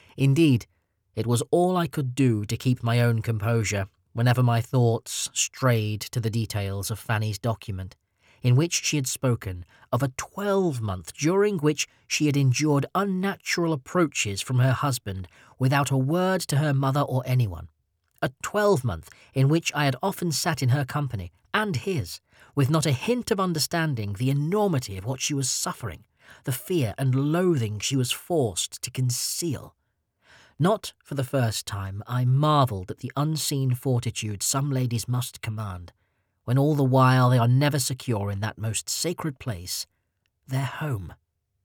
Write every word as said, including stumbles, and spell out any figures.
Indeed, it was all I could do to keep my own composure whenever my thoughts strayed to the details of Fanny's document, in which she had spoken of a twelvemonth during which she had endured unnatural approaches from her husband without a word to her mother or anyone. A twelvemonth in which I had often sat in her company, and his, with not a hint of understanding the enormity of what she was suffering, the fear and loathing she was forced to conceal. Not for the first time I marvelled at the unseen fortitude some ladies must command, when all the while they are never secure in that most sacred place, their home.